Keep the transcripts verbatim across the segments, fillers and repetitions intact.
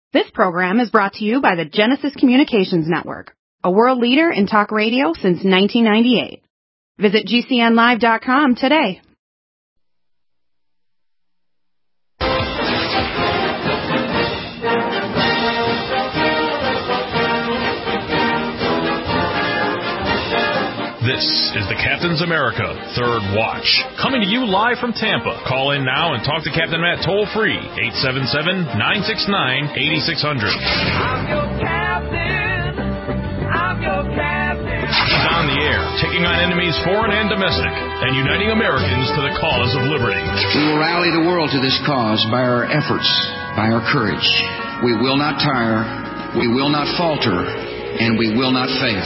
This program is brought to you by the Genesis Communications Network, a world leader in talk radio since nineteen ninety-eight. Visit G C N live dot com today. This is the Captain's America Third Watch, coming to you live from Tampa. Call in now and talk to Captain Matt toll-free, eight seven seven, nine six nine, eight six zero zero. I'm your captain. I'm your captain. He's on the air, taking on enemies foreign and domestic, and uniting Americans to the cause of liberty. We will rally the world to this cause by our efforts, by our courage. We will not tire, we will not falter, and we will not fail.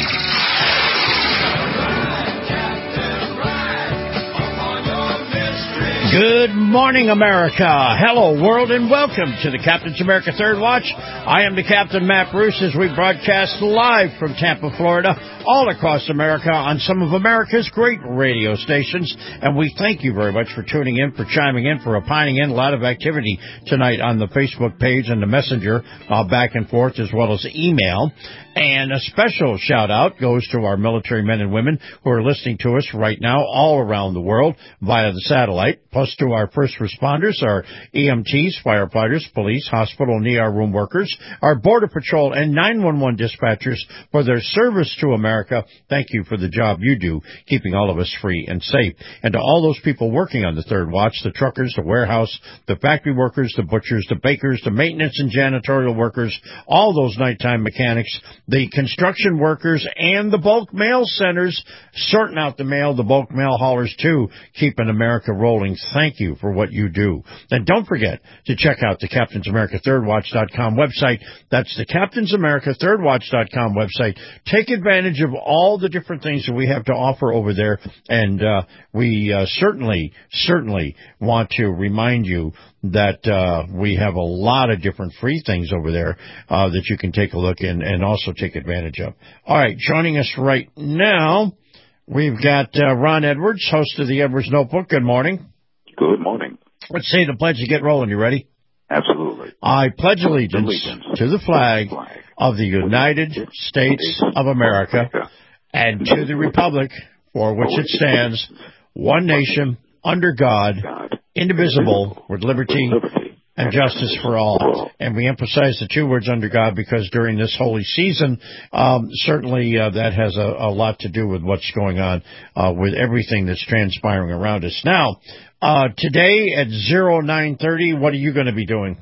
Good morning, America. Hello, world, and welcome to the Captain's America Third Watch. I am the Captain, Matt Bruce, as we broadcast live from Tampa, Florida, all across America on some of America's great radio stations. And we thank you very much for tuning in, for chiming in, for opining in. A lot of activity tonight on the Facebook page and the Messenger, uh, back and forth, as well as email. And a special shout-out goes to our military men and women who are listening to us right now all around the world via the satellite, plus to our first responders, our E M Ts, firefighters, police, hospital and E R room workers, our Border Patrol and nine one one dispatchers for their service to America. Thank you for the job you do, keeping all of us free and safe. And to all those people working on the Third Watch, the truckers, the warehouse, the factory workers, the butchers, the bakers, the maintenance and janitorial workers, all those nighttime mechanics, the construction workers, and the bulk mail centers sorting out the mail, the bulk mail haulers, too, keeping America rolling. Thank you for what you do. And don't forget to check out the Captain's America Third Watch dot com website. That's the Captain's America Third Watch dot com website. Take advantage of all the different things that we have to offer over there, and uh, we uh, certainly, certainly want to remind you that uh, we have a lot of different free things over there uh, that you can take a look in and also take advantage of. All right, joining us right now, we've got uh, Ron Edwards, host of the Edwards Notebook. Good morning. Good morning. Let's say the pledge to get rolling. You ready? Absolutely. I pledge allegiance, allegiance to the flag, flag of the United States of America and to the republic for which it stands, one nation, under God, indivisible, with liberty and justice for all. And we emphasize the two words under God because during this holy season, um, certainly uh, that has a, a lot to do with what's going on uh, with everything that's transpiring around us. Now, uh, today at zero nine thirty, what are you going to be doing?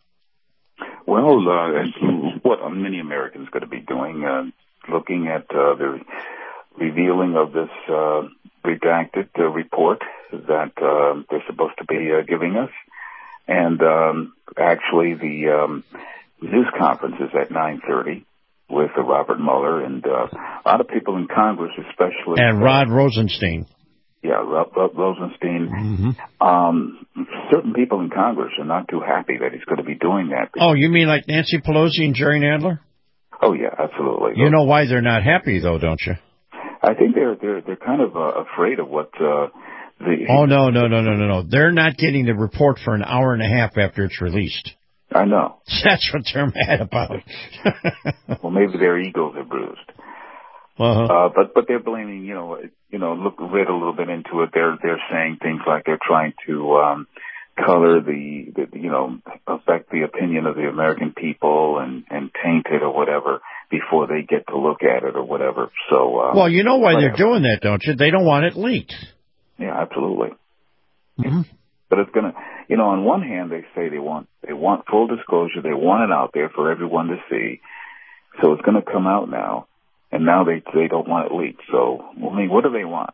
Well, uh, what are many Americans going to be doing, uh, looking at uh, the revealing of this uh, redacted uh, report that uh, they're supposed to be uh, giving us. And um, actually, the um, news conference is at nine thirty with uh, Robert Mueller and uh, a lot of people in Congress, especially. And Rod Rosenstein. Yeah, Rod, Rod Rosenstein. Mm-hmm. Um, certain people in Congress are not too happy that he's going to be doing that. Oh, you mean like Nancy Pelosi and Jerry Nadler? Oh, yeah, absolutely. You know why they're not happy, though, don't you? I think they're they're they're kind of uh, afraid of what. Uh, The, oh, no, no, no, no, no, no. They're not getting the report for an hour and a half after it's released. I know. That's what they're mad about. Well, maybe their egos are bruised. Uh-huh. Uh, but, but they're blaming, you know, you know, look, read a little bit into it. They're, they're saying things like they're trying to, um, color the, the, you know, affect the opinion of the American people and, and taint it or whatever before they get to look at it or whatever. So, um, well, you know why whatever. they're doing that, don't you? They don't want it leaked. Yeah, absolutely. Mm-hmm. But it's gonna, you know, on one hand they say they want they want full disclosure, they want it out there for everyone to see. So it's gonna come out now, and now they they don't want it leaked. So I mean, what do they want?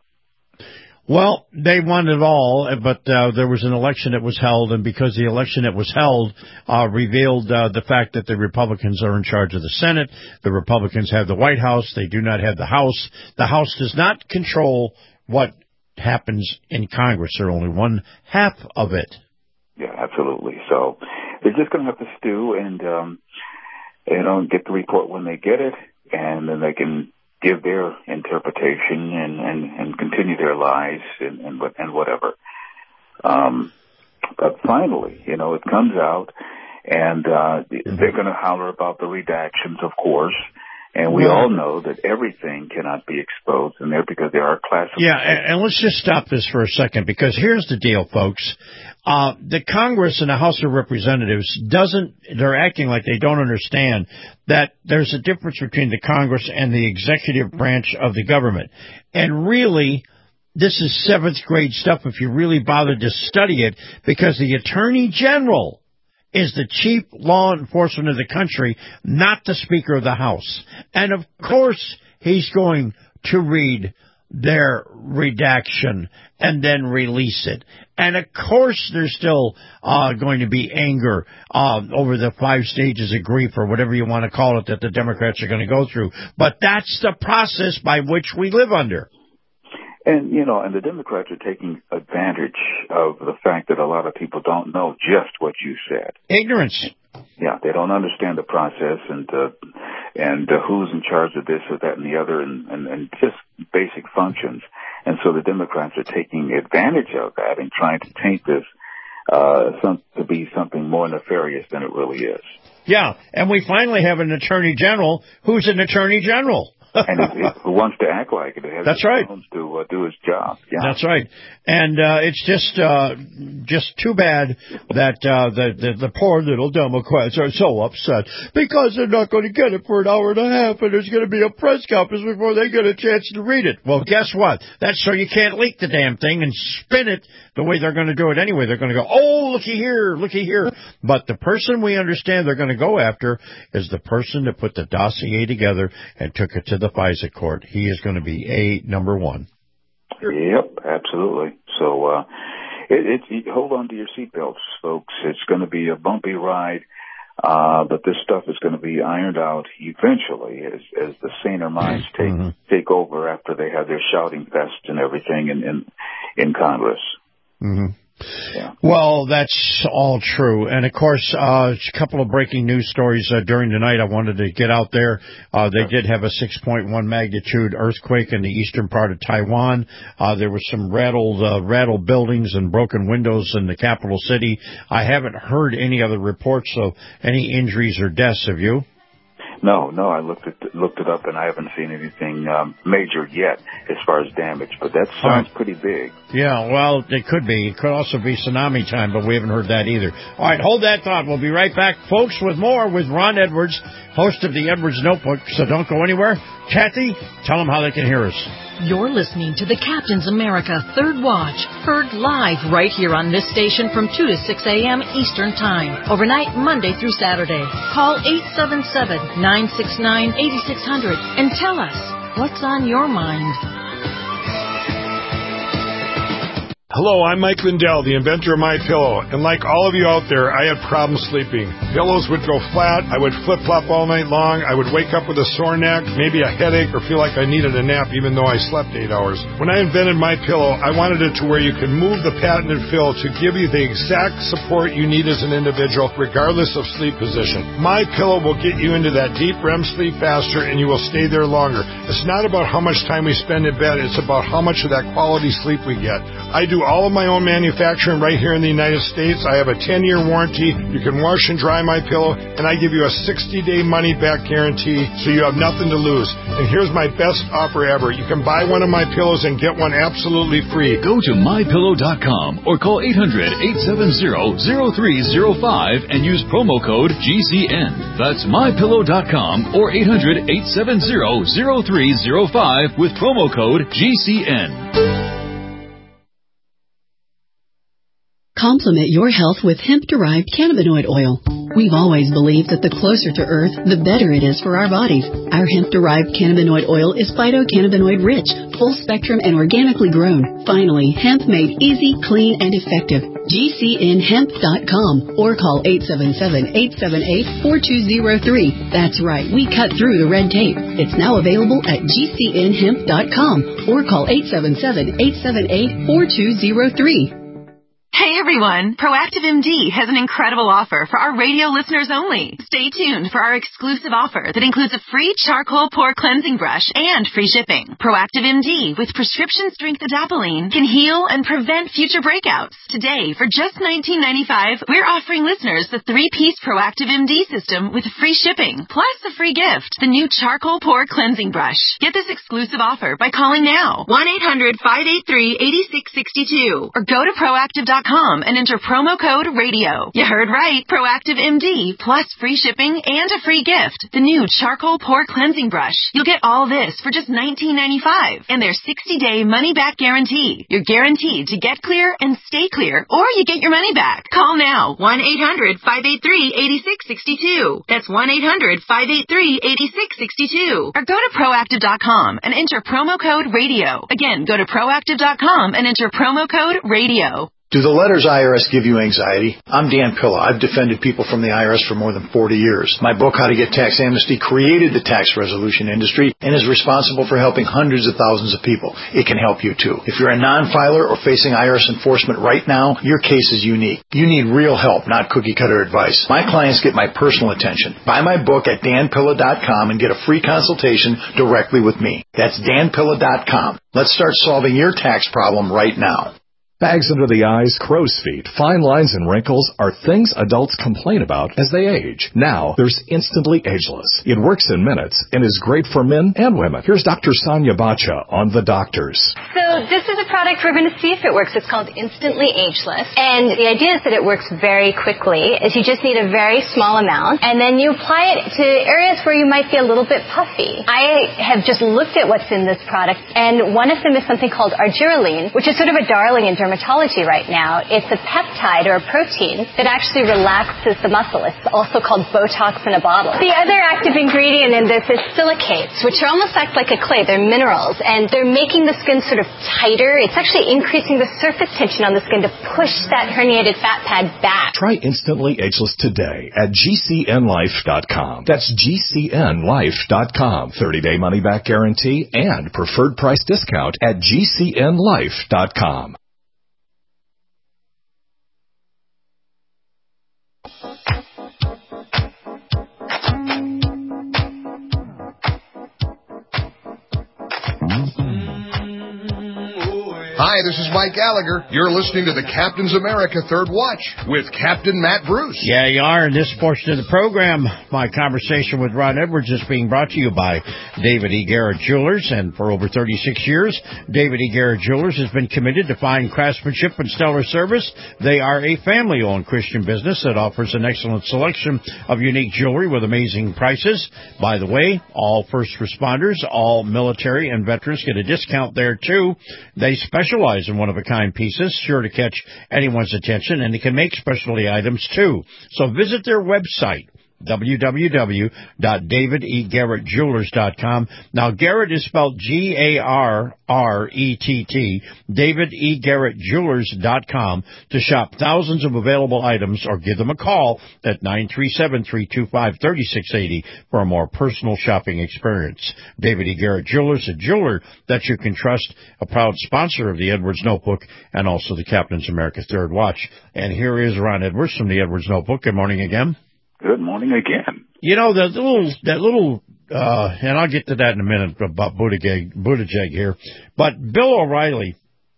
Well, they want it all, but uh, there was an election that was held, and because the election that was held uh, revealed uh, the fact that the Republicans are in charge of the Senate, the Republicans have the White House, they do not have the House. The House does not control what happens in Congress. They're only one half of it. Yeah, absolutely. So they're just going to have to stew and, um, you know, get the report when they get it, and then they can give their interpretation and, and, and continue their lies and, and, and whatever. Um, but finally, you know, it comes out, And uh, mm-hmm. they're going to holler about the redactions, of course. And we well, all know that everything cannot be exposed in there because there are classified. Yeah, and, and let's just stop this for a second, because here's the deal, folks. Uh, the Congress and the House of Representatives doesn't, they're acting like they don't understand that there's a difference between the Congress and the executive branch of the government. And really, this is seventh grade stuff if you really bothered to study it, because the Attorney General is the chief law enforcement of the country, not the Speaker of the House. And, of course, he's going to read their redaction and then release it. And, of course, there's still uh, going to be anger uh, over the five stages of grief or whatever you want to call it that the Democrats are going to go through. But that's the process by which we live under. And, you know, and the Democrats are taking advantage of the fact that a lot of people don't know just what you said. Ignorance. Yeah, they don't understand the process and uh, and uh, who's in charge of this or that and the other and, and, and just basic functions. And so the Democrats are taking advantage of that and trying to taint this uh, some, to be something more nefarious than it really is. Yeah, and we finally have an Attorney General who's an Attorney General. And who wants to act like it. It has That's right. To uh, do his job. Yeah. That's right. And uh, it's just uh, just too bad that uh, the, the the poor little Democrats are so upset because they're not going to get it for an hour and a half, and there's going to be a press conference before they get a chance to read it. Well, guess what? That's so you can't leak the damn thing and spin it the way they're going to do it anyway. They're going to go, oh, looky here, looky here. But the person we understand they're going to go after is the person that put the dossier together and took it to the FISA court. He is going to be a number one. Yep, absolutely. So uh, it, it, hold on to your seatbelts, folks. It's going to be a bumpy ride, uh, but this stuff is going to be ironed out eventually as, as the saner minds take mm-hmm. take over after they have their shouting vests and everything in in, in Congress. Mm-hmm. Yeah. Well, that's all true. And, of course, uh, a couple of breaking news stories uh, during the night I wanted to get out there. Uh, they did have a six point one magnitude earthquake in the eastern part of Taiwan. Uh, there was some rattled, uh, rattled buildings and broken windows in the capital city. I haven't heard any other reports of any injuries or deaths. Have you? No, no, I looked at looked it up, and I haven't seen anything um, major yet as far as damage, but that sounds right. pretty big. Yeah, well, it could be. It could also be tsunami time, but we haven't heard that either. All right, hold that thought. We'll be right back, folks, with more with Ron Edwards, host of the Edwards Notebook, so don't go anywhere. Kathy, tell them how they can hear us. You're listening to the Captain's America Third Watch, heard live right here on this station from two to six a.m. Eastern Time, overnight Monday through Saturday. Call eight seven seven, nine six nine, eight six zero zero and tell us what's on your mind. Hello, I'm Mike Lindell, the inventor of MyPillow, and like all of you out there, I had problems sleeping. Pillows would go flat, I would flip-flop all night long, I would wake up with a sore neck, maybe a headache, or feel like I needed a nap even though I slept eight hours. When I invented MyPillow, I wanted it to where you could move the patented fill to give you the exact support you need as an individual, regardless of sleep position. MyPillow will get you into that deep R E M sleep faster, and you will stay there longer. It's not about how much time we spend in bed, it's about how much of that quality sleep we get. I do all of my own manufacturing right here in the United States. I have a ten-year warranty. You can wash and dry my pillow, and I give you a sixty-day money-back guarantee, so you have nothing to lose. And here's my best offer ever. You can buy one of my pillows and get one absolutely free. Go to my pillow dot com or call eight hundred, eight seven zero, zero three zero five and use promo code G C N. That's my pillow dot com or eight hundred, eight seven zero, zero three zero five with promo code G C N. Complement your health with hemp-derived cannabinoid oil. We've always believed that the closer to Earth, the better it is for our bodies. Our hemp-derived cannabinoid oil is phytocannabinoid-rich, full-spectrum, and organically grown. Finally, hemp made easy, clean, and effective. G C N hemp dot com or call eight seven seven, eight seven eight, four two zero three. That's right, we cut through the red tape. It's now available at G C N hemp dot com or call eight seven seven, eight seven eight, four two zero three. Hey everyone, Proactive M D has an incredible offer for our radio listeners only. Stay tuned for our exclusive offer that includes a free charcoal pore cleansing brush and free shipping. Proactive M D with prescription strength adapalene can heal and prevent future breakouts. Today, for just nineteen ninety-five dollars, we're offering listeners the three-piece Proactive M D system with free shipping, plus a free gift, the new charcoal pore cleansing brush. Get this exclusive offer by calling now, one eight hundred, five eight three, eight six six two, or go to proactive dot com and enter promo code radio. You heard right, Proactive M D, plus free shipping and a free gift, the new charcoal pore cleansing brush. You'll get all this for just nineteen ninety-five dollars and their sixty-day money-back guarantee. You're guaranteed to get clear and stay clear, or you get your money back. Call now, one eight hundred, five eight three, eight six six two. That's one eight hundred, five eight three, eight six six two. Or go to proactive dot com and enter promo code radio. Again, go to proactive dot com and enter promo code radio. Do the letters I R S give you anxiety? I'm Dan Pilla. I've defended people from the I R S for more than forty years. My book, How to Get Tax Amnesty, created the tax resolution industry and is responsible for helping hundreds of thousands of people. It can help you too. If you're a non-filer or facing I R S enforcement right now, your case is unique. You need real help, not cookie-cutter advice. My clients get my personal attention. Buy my book at dan pilla dot com and get a free consultation directly with me. That's dan pilla dot com. Let's start solving your tax problem right now. Bags under the eyes, crow's feet, fine lines, and wrinkles are things adults complain about as they age. Now, there's Instantly Ageless. It works in minutes and is great for men and women. Here's Doctor Sonia Bacha on The Doctors. So this is a product we're going to see if it works. It's called Instantly Ageless. And the idea is that it works very quickly, is you just need a very small amount, and then you apply it to areas where you might be a little bit puffy. I have just looked at what's in this product, and one of them is something called argireline, which is sort of a darling in dermatology right now. It's a peptide or a protein that actually relaxes the muscle. It's also called Botox in a bottle. The other active ingredient in this is silicates, which are almost act like a clay. They're minerals, and they're making the skin sort of tighter. It's actually increasing the surface tension on the skin to push that herniated fat pad back. Try Instantly Ageless today at G C N life dot com. That's G C N life dot com. thirty-day money-back guarantee and preferred price discount at G C N life dot com. Hi, this is Mike Gallagher. You're listening to the Captain's America Third Watch with Captain Matt Bruce. Yeah, you are. In this portion of the program, my conversation with Ron Edwards is being brought to you by David E. Garrett Jewelers. And for over thirty-six years, David E. Garrett Jewelers has been committed to fine craftsmanship and stellar service. They are a family-owned Christian business that offers an excellent selection of unique jewelry with amazing prices. By the way, all first responders, all military and veterans get a discount there, too. They specialize in one-of-a-kind pieces, sure to catch anyone's attention, and they can make specialty items, too. So visit their website, w w w dot david e garrett jewelers dot com. Now, Garrett is spelled G A R R E T T, david e garrett jewelers dot com, to shop thousands of available items, or give them a call at nine three seven, three two five, three six eight zero for a more personal shopping experience. David E. Garrett Jewelers, a jeweler that you can trust, a proud sponsor of the Edwards Notebook and also the Captain's America Third Watch. And here is Ron Edwards from the Edwards Notebook. Good morning again. Good morning again. You know, that little, that little, uh, and I'll get to that in a minute about Buttigieg, Buttigieg here, but Bill O'Reilly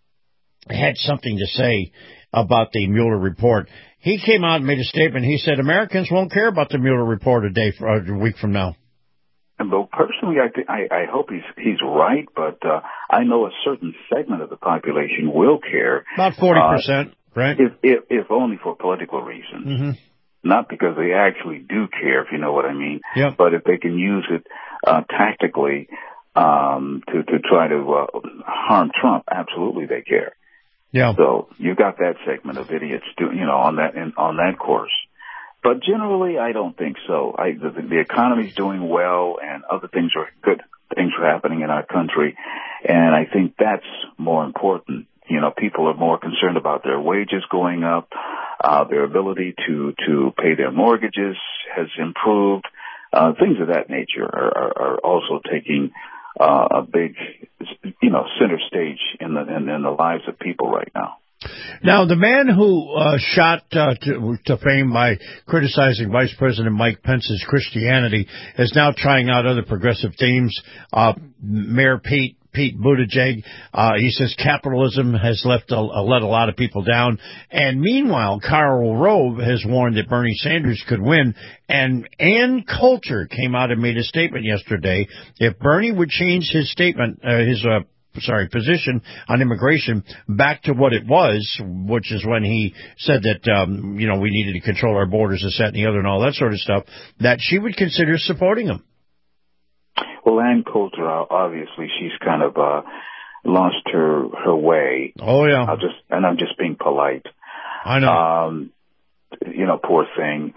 had something to say about the Mueller report. He came out and made a statement. He said Americans won't care about the Mueller report a day, for, a week from now. And Bill, personally, I, th- I, I hope he's he's right, but uh, I know a certain segment of the population will care. About forty percent, uh, right? If, if if only for political reasons. Mm-hmm. Not because they actually do care, if you know what I mean. Yep. But if they can use it uh, tactically um, to to try to uh, harm Trump, absolutely they care. Yeah. So you got that segment of idiots, do, you know, on that in, on that course. But generally, I don't think so. I, the, the economy's doing well, and other things are good. Things are happening in our country, and I think that's more important. You know, people are more concerned about their wages going up. Uh, their ability to, to pay their mortgages has improved. Uh, things of that nature are, are, are also taking uh, a big, you know, center stage in the in, in the lives of people right now. Now, the man who uh, shot uh, to, to fame by criticizing Vice President Mike Pence's Christianity is now trying out other progressive themes. Uh, Mayor Pete Pete Buttigieg, uh, he says capitalism has left a, let a lot of people down. And meanwhile, Karl Rove has warned that Bernie Sanders could win. And Ann Coulter came out and made a statement yesterday. If Bernie would change his statement, uh, his uh, sorry, position on immigration back to what it was, which is when he said that, um, you know, we needed to control our borders, this, that, and the other, and all that sort of stuff, that she would consider supporting him. Well, Ann Coulter, obviously, she's kind of uh, lost her her way. Oh, yeah. I'll just, and I'm just being polite. I know. Um, you know, poor thing.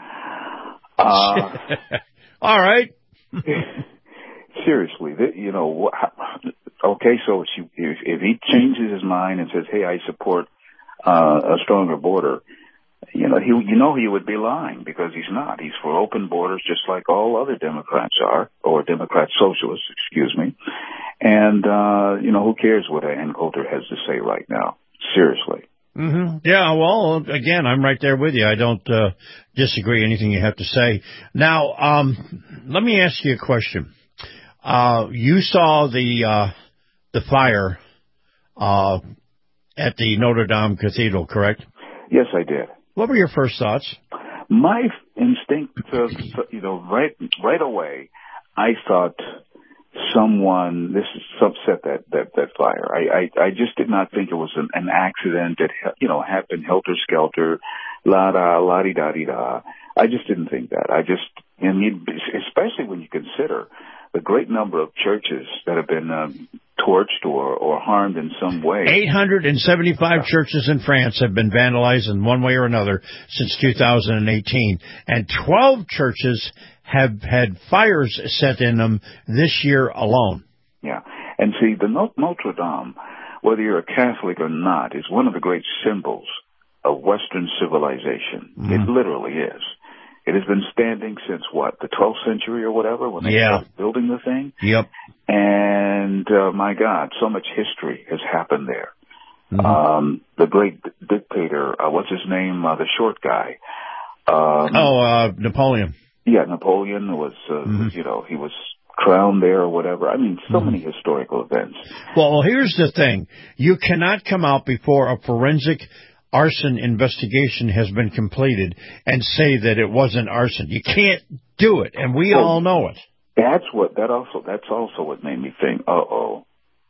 Uh, All right. Seriously, you know, okay, so she, if, if he changes his mind and says, hey, I support uh, a stronger border, you know, he, you know, he would be lying because he's not. He's for open borders just like all other Democrats are, or Democrat socialists, excuse me. And, uh, you know, who cares what Ann Coulter has to say right now? Seriously. Mm-hmm. Yeah, well, again, I'm right there with you. I don't uh, disagree anything you have to say. Now, um, let me ask you a question. Uh, you saw the uh, the fire uh, at the Notre Dame Cathedral, correct? Yes, I did. What were your first thoughts? My instinct, uh, you know, right right away, I thought someone, this upset that, that, that fire. I, I, I just did not think it was an, an accident that, you know, happened helter-skelter, la-da, la-di-da-di-da. I just didn't think that. I just, and you, especially when you consider the great number of churches that have been um, torched or, or harmed in some way. eight hundred seventy-five churches in France have been vandalized in one way or another since two thousand eighteen, and twelve churches have had fires set in them this year alone. Yeah, and see, the Notre Dame, whether you're a Catholic or not, is one of the great symbols of Western civilization. Mm-hmm. It literally is. It has been standing since, what, the twelfth century or whatever, when they yeah. started building the thing? Yep. And, uh, my God, so much history has happened there. Mm-hmm. Um, the great dictator, uh, what's his name, uh, the short guy? Um, oh, uh, Napoleon. Yeah, Napoleon was, uh, mm-hmm. you know, he was crowned there or whatever. I mean, so mm-hmm. many historical events. Well, here's the thing. You cannot come out before a forensic arson investigation has been completed and say that it wasn't arson. You can't do it, and we well, all know it. That's what that also. That's also what made me think. Uh oh,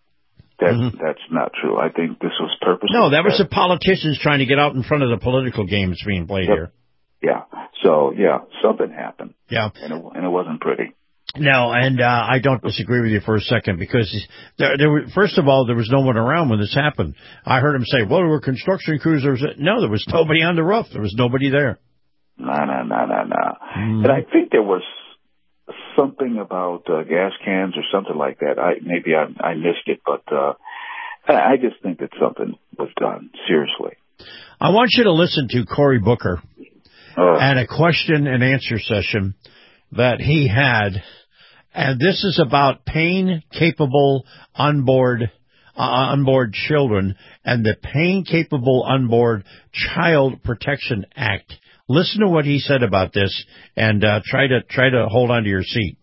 that mm-hmm. that's not true. I think this was purposeful. No, that was the politicians trying to get out in front of the political games being played yep. here. Yeah. So yeah, something happened. Yeah, and it, and it wasn't pretty. No, and uh, I don't disagree with you for a second because there, there were, first of all, there was no one around when this happened. I heard him say, well, there were construction crews. There was a, no, there was nobody on the roof. There was nobody there. No, no, no, no, no. And I think there was something about uh, gas cans or something like that. I Maybe I, I missed it, but uh, I just think that something was done, seriously. I want you to listen to Cory Booker uh, and a question and answer session that he had. And this is about pain-capable onboard uh, onboard children and the Pain-Capable Onboard Child Protection Act. Listen to what he said about this, and uh, try to try to hold on to your seat.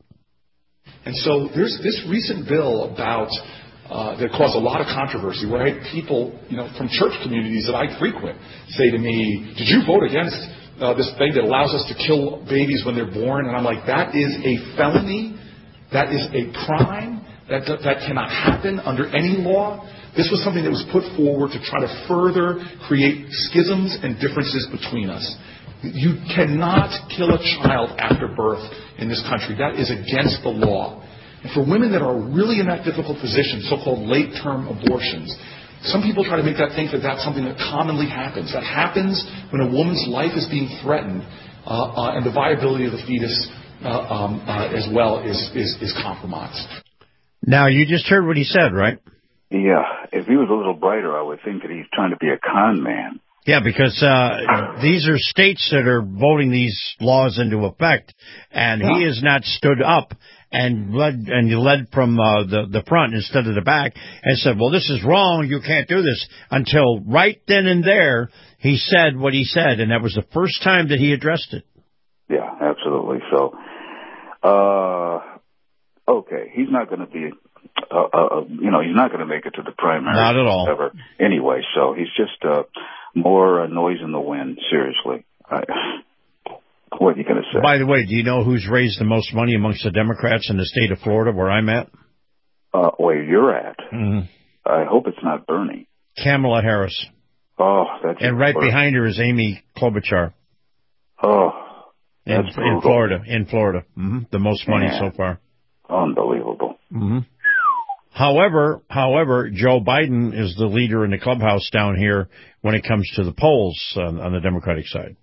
And so there's this recent bill about uh, that caused a lot of controversy, where I had people, you know, from church communities that I frequent say to me, "Did you vote against uh, this thing that allows us to kill babies when they're born?" And I'm like, "That is a felony. That is a crime. That that cannot happen under any law." This was something that was put forward to try to further create schisms and differences between us. You cannot kill a child after birth in this country. That is against the law. And for women that are really in that difficult position, so-called late-term abortions, some people try to make that think that that's something that commonly happens. That happens when a woman's life is being threatened uh, uh, and the viability of the fetus uh, um, uh, as well is, is, is compromised. Now, you just heard what he said, right? Yeah. If he was a little brighter, I would think that he's trying to be a con man. Yeah, because uh, these are states that are voting these laws into effect, and yeah. he has not stood up and led and he led from uh, the the front instead of the back, and said, "Well, this is wrong. You can't do this." Until right then and there, he said what he said, and that was the first time that he addressed it. Yeah, absolutely. So, uh, okay, he's not going to be, uh, uh, you know, he's not going to make it to the primary. Not at all. Ever. Anyway, so he's just uh, more uh, noise in the wind. Seriously. I, what are you going to say? By the way, do you know who's raised the most money amongst the Democrats in the state of Florida, where I'm at? Uh, where you're at? Mm-hmm. I hope it's not Bernie. Kamala Harris. Oh, that's and right important. behind her is Amy Klobuchar. Oh, in, that's in Florida. In Florida, mm-hmm. the most money Man. so far. Unbelievable. Mm-hmm. However, however, Joe Biden is the leader in the clubhouse down here when it comes to the polls on, on the Democratic side.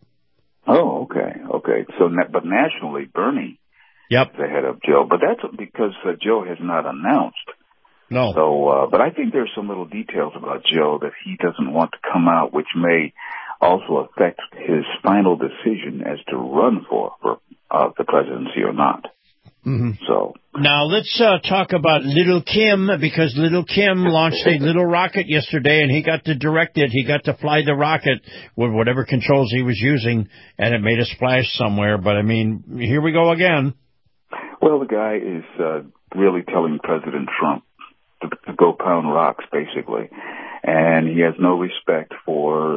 Oh, okay, okay. So, but nationally, Bernie yep. is ahead of Joe. But that's because uh, Joe has not announced. No. So, uh, but I think there's some little details about Joe that he doesn't want to come out, which may also affect his final decision as to run for, for uh, the presidency or not. Mm-hmm. So now let's uh, talk about Little Kim, because Little Kim launched a little rocket yesterday, and he got to direct it. He got to fly the rocket with whatever controls he was using, and it made a splash somewhere. But, I mean, here we go again. Well, the guy is uh, really telling President Trump to, to go pound rocks, basically, and he has no respect for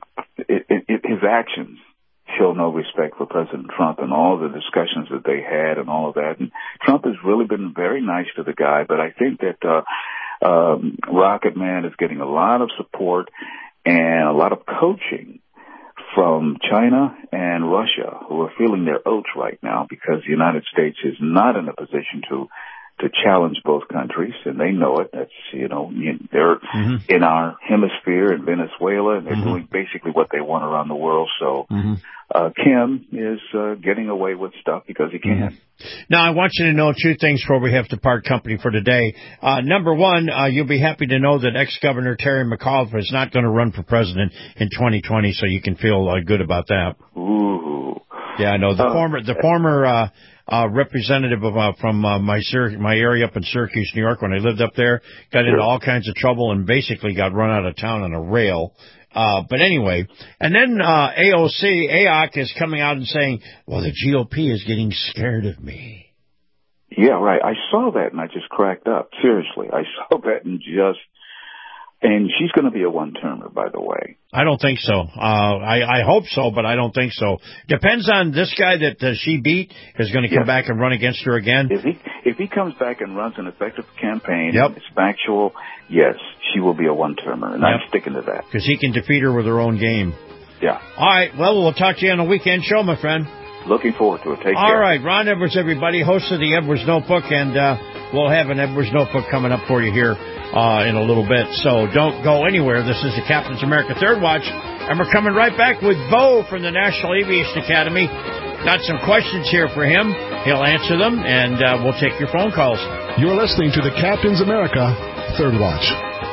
it, it, it, his actions. Show no respect for President Trump and all the discussions that they had and all of that. And Trump has really been very nice to the guy, but I think that uh, um, Rocket Man is getting a lot of support and a lot of coaching from China and Russia, who are feeling their oats right now because the United States is not in a position to to challenge both countries, and they know it. That's, you know, they're mm-hmm. in our hemisphere in Venezuela, and they're mm-hmm. doing basically what they want around the world. So mm-hmm. uh, Kim is uh, getting away with stuff because he can. Mm-hmm. Now, I want you to know two things before we have to part company for today. Uh, number one, uh, you'll be happy to know that ex-Governor Terry McAuliffe is not going to run for president in twenty twenty, so you can feel uh, good about that. Ooh. Yeah, I know. The uh, former, the former, uh, Uh, representative of, uh, from uh, my Syr- my area up in Syracuse, New York, when I lived up there, got into all kinds of trouble and basically got run out of town on a rail. Uh, but anyway, and then uh, A O C, A O C is coming out and saying, well, the G O P is getting scared of me. Yeah, right. I saw that and I just cracked up. Seriously, I saw that and just... And she's going to be a one-termer, by the way. I don't think so. Uh, I, I hope so, but I don't think so. Depends on this guy that uh, she beat is going to come yes. back and run against her again. If he if he comes back and runs an effective campaign, yep. it's factual, yes, she will be a one-termer, and yep. I'm sticking to that. Because he can defeat her with her own game. Yeah. All right, well, we'll talk to you on the weekend show, my friend. Looking forward to it. Take All care. All right, Ron Edwards, everybody, host of the Edwards Notebook, and uh, we'll have an Edwards Notebook coming up for you here uh, in a little bit. So don't go anywhere. This is the Captain's America Third Watch, and we're coming right back with Bo from the National Aviation Academy. Got some questions here for him. He'll answer them, and uh, we'll take your phone calls. You're listening to the Captain's America Third Watch.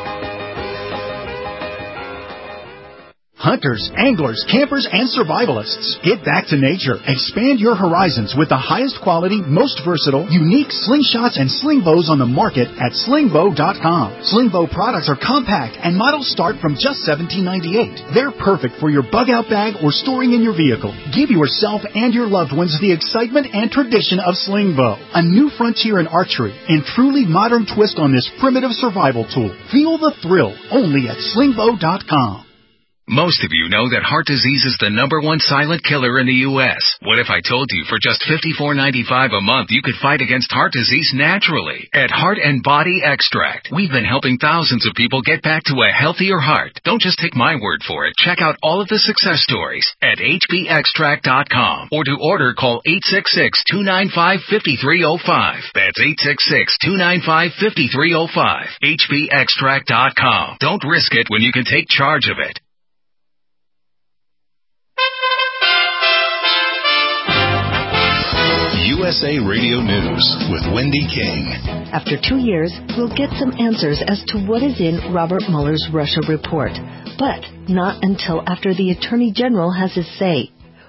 Hunters, anglers, campers, and survivalists. Get back to nature. Expand your horizons with the highest quality, most versatile, unique slingshots and sling bows on the market at sling bow dot com. Sling bow products are compact and models start from just seventeen ninety-eight. They're perfect for your bug out bag or storing in your vehicle. Give yourself and your loved ones the excitement and tradition of sling bow. A new frontier in archery and truly modern twist on this primitive survival tool. Feel the thrill only at sling bow dot com. Most of you know that heart disease is the number one silent killer in the U S What if I told you for just fifty-four ninety-five a month you could fight against heart disease naturally? At Heart and Body Extract, we've been helping thousands of people get back to a healthier heart. Don't just take my word for it. Check out all of the success stories at H B extract dot com, or to order, call eight six six, two nine five, five three zero five. That's eight six six, two nine five, five three zero five. H B extract dot com. Don't risk it when you can take charge of it. U S A Radio News with Wendy King. After two years, we'll get some answers as to what is in Robert Mueller's Russia report, but not until after the Attorney General has his say.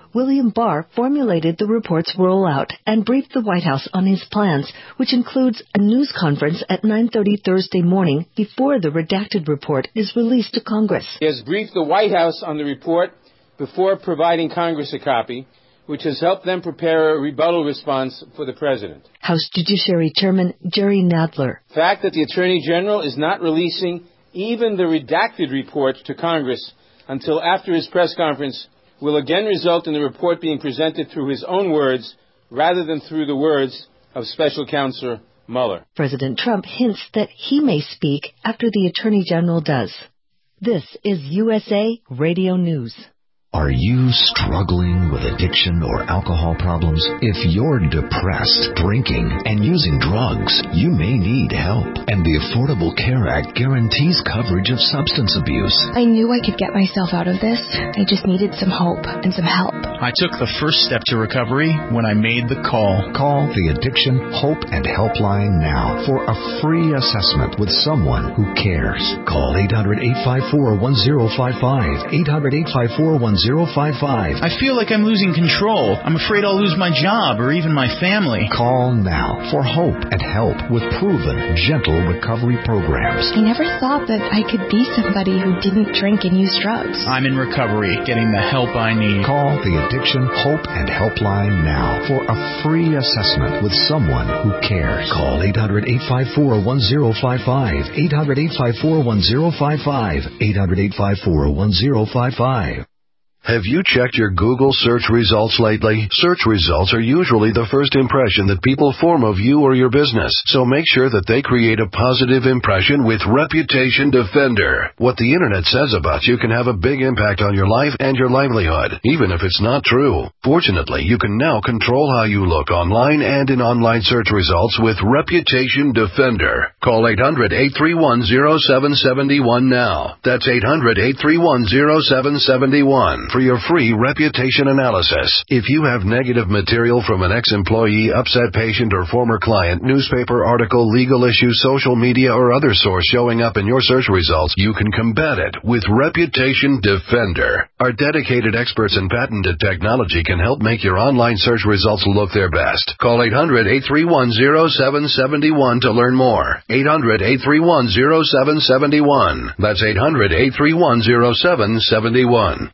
William Barr formulated the report's rollout and briefed the White House on his plans, which includes a news conference at nine thirty Thursday morning before the redacted report is released to Congress. He has briefed the White House on the report before providing Congress a copy, which has helped them prepare a rebuttal response for the President. House Judiciary Chairman Jerry Nadler. The fact that the Attorney General is not releasing even the redacted report to Congress until after his press conference will again result in the report being presented through his own words rather than through the words of Special Counsel Mueller. President Trump hints that he may speak after the Attorney General does. This is U S A Radio News. Are you struggling with addiction or alcohol problems? If you're depressed, drinking, and using drugs, you may need help. And the Affordable Care Act guarantees coverage of substance abuse. I knew I could get myself out of this. I just needed some hope and some help. I took the first step to recovery when I made the call. Call the Addiction Hope and Helpline now for a free assessment with someone who cares. Call eight hundred, eight five four, one zero five five, eight hundred, eight five four, one zero five five. I feel like I'm losing control. I'm afraid I'll lose my job or even my family. Call now for hope and help with proven, gentle recovery programs. I never thought that I could be somebody who didn't drink and use drugs. I'm in recovery, getting the help I need. Call the Addiction Hope and Helpline now for a free assessment with someone who cares. Call eight hundred, eight five four, one zero five five, eight hundred, eight five four, one zero five five, eight hundred, eight five four, one zero five five. Have you checked your Google search results lately? Search results are usually the first impression that people form of you or your business, so make sure that they create a positive impression with Reputation Defender. What the Internet says about you can have a big impact on your life and your livelihood, even if it's not true. Fortunately, you can now control how you look online and in online search results with Reputation Defender. Call eight hundred, eight three one, zero seven seven one now. That's eight hundred, eight three one, zero seven seven one. For your free reputation analysis. If you have negative material from an ex-employee, upset patient, or former client, newspaper article, legal issue, social media, or other source showing up in your search results, you can combat it with Reputation Defender. Our dedicated experts in patented technology can help make your online search results look their best. Call eight hundred, eight three one, zero seven seven one to learn more. eight hundred, eight three one, zero seven seven one. That's eight hundred, eight three one, zero seven seven one.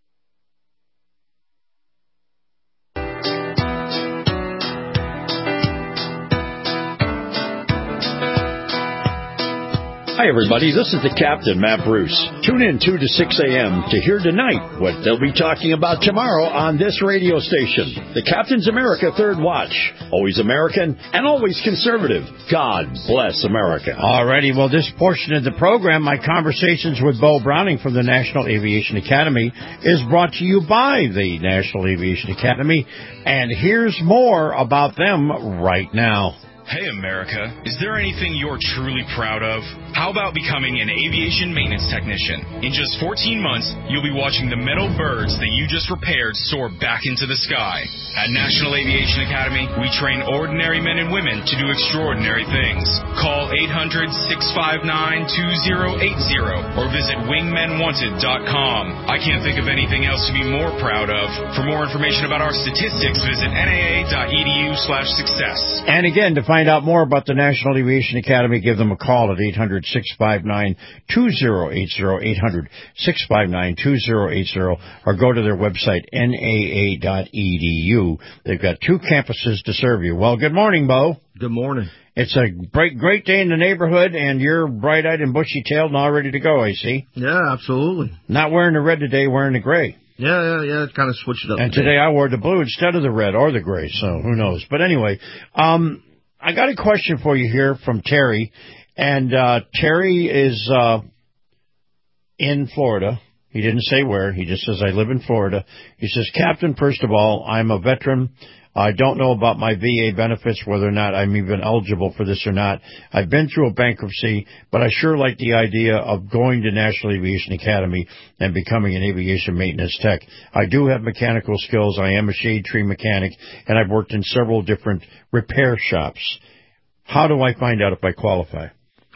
Hi, everybody. This is the Captain, Matt Bruce. Tune in two to six a.m. to hear tonight what they'll be talking about tomorrow on this radio station. The Captain's America Third Watch. Always American and always conservative. God bless America. All righty. Well, this portion of the program, my conversations with Bo Browning from the National Aviation Academy, is brought to you by the National Aviation Academy. And here's more about them right now. Hey, America, is there anything you're truly proud of? How about becoming an aviation maintenance technician? In just fourteen months, you'll be watching the metal birds that you just repaired soar back into the sky. At National Aviation Academy, we train ordinary men and women to do extraordinary things. Call eight hundred, six five nine, two zero eight zero or visit wingmen wanted dot com. I can't think of anything else to be more proud of. For more information about our statistics, visit N A A dot E D U slash success. And again, to find out more about the National Aviation Academy, give them a call at eight hundred, six five nine, two zero eight zero, eight hundred, six five nine, two zero eight zero, or go to their website, N A A dot E D U. They've got two campuses to serve you. Well, good morning, Bo. Good morning. It's a great, great day in the neighborhood, and you're bright-eyed and bushy-tailed and all ready to go, I see. Yeah, absolutely. Not wearing the red today, wearing the gray. Yeah, yeah, yeah, kind of switched it up. And today. today I wore the blue instead of the red or the gray, so who knows. But anyway, um... I got a question for you here from Terry, and uh, Terry is uh, in Florida. He didn't say where. He just says, I live in Florida. He says, Captain, first of all, I'm a veteran. I don't know about my V A benefits, whether or not I'm even eligible for this or not. I've been through a bankruptcy, but I sure like the idea of going to National Aviation Academy and becoming an aviation maintenance tech. I do have mechanical skills. I am a shade tree mechanic, and I've worked in several different repair shops. How do I find out if I qualify?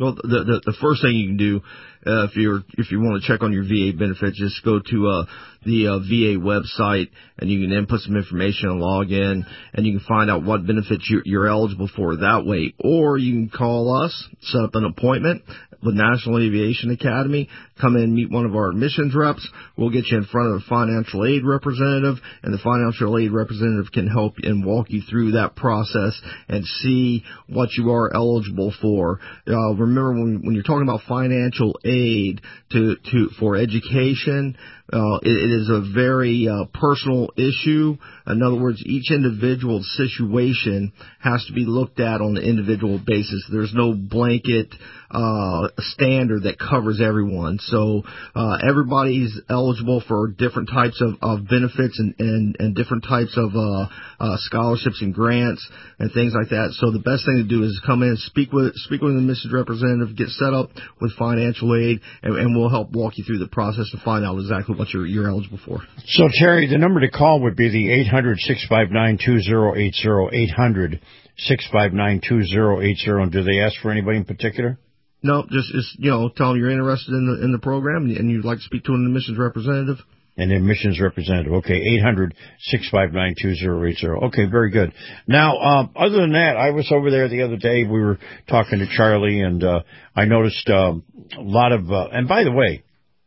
Well, the, the the first thing you can do uh, if you're if you want to check on your V A benefits, just go to uh, the uh, V A website, and you can input some information and log in, and you can find out what benefits you're, you're eligible for that way. Or you can call us, set up an appointment with National Aviation Academy, come in and meet one of our admissions reps. We'll get you in front of a financial aid representative, and the financial aid representative can help and walk you through that process and see what you are eligible for. Uh, remember, when, when you're talking about financial aid to, to for education, Uh, it, it is a very uh, personal issue. In other words, each individual situation has to be looked at on an individual basis. There's no blanket uh, standard that covers everyone. So uh, everybody's eligible for different types of, of benefits and, and, and different types of uh, uh, scholarships and grants and things like that. So the best thing to do is come in, speak with speak with the admissions representative, get set up with financial aid, and, and we'll help walk you through the process to find out exactly what you're, you're eligible for. So, Terry, the number to call would be the eight hundred, six five nine, two oh eight oh, eight hundred, six five nine, two oh eight oh. And do they ask for anybody in particular? No, just, just you know, tell them you're interested in the in the program and you'd like to speak to an admissions representative. An admissions representative. Okay, eight hundred, six five nine, two oh eight oh. Okay, very good. Now, um, other than that, I was over there the other day. We were talking to Charlie, and uh, I noticed um, a lot of, uh, and by the way,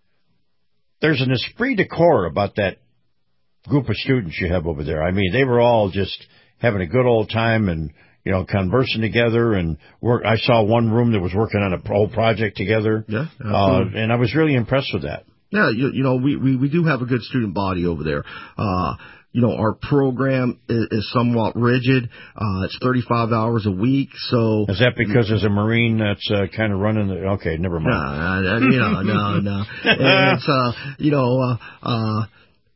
there's an esprit de corps about that group of students you have over there. I mean, they were all just having a good old time and, you know, conversing together and work. I saw one room that was working on a whole project together. Yeah. Uh, and I was really impressed with that. Yeah, you, you know, we, we, we do have a good student body over there. Uh, you know, our program is, is somewhat rigid. Uh, it's thirty-five hours a week. So is that because as a Marine that's uh, kind of running the, okay, never mind. No, you know, no, no. It's, uh, you know, uh, uh,